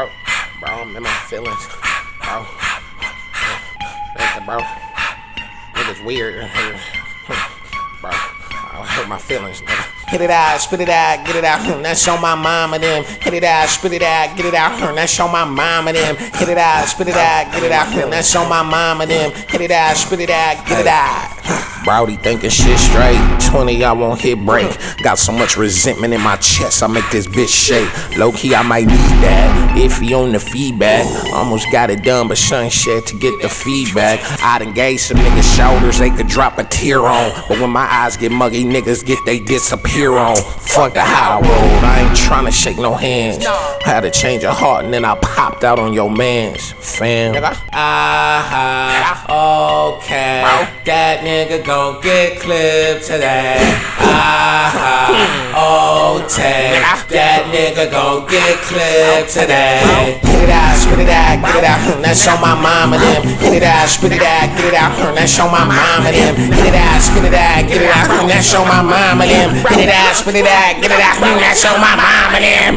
I'm in my feelings, bro. Bro, niggas weird, bro. I hurt my feelings, nigga. Hit it out, spit it out, get it out. That's on my mama them. Hit it out, spit it out, get it out. That's on my mama them. Hit it out, spit it out, get it out. That's on my mama them. Hit it out, spit it out, get it out. Brody thinking shit straight. 20, I won't hit break. Got so much resentment in my chest, I make this bitch shake. Low key, I might need that. Iffy on the feedback. Almost got it done, but son shit to get the feedback. I done gave some niggas shoulders they could drop a tear on. But when my eyes get muggy, niggas get they disappear on. Fuck the high road, I ain't tryna shake no hands. Had to change a heart and then I popped out on your mans, fam. Okay, that nigga gon' get clipped today. Okay, that nigga gon' get clipped today. Hit it out, spit it out, get it out. That's on my mama them. Hit it out, spit it out, get it out. That's on my mama them. Hit it out, spit it out, get it out. That's on my mama them. Hit it out, spit it out, get it out. That's on my mama them.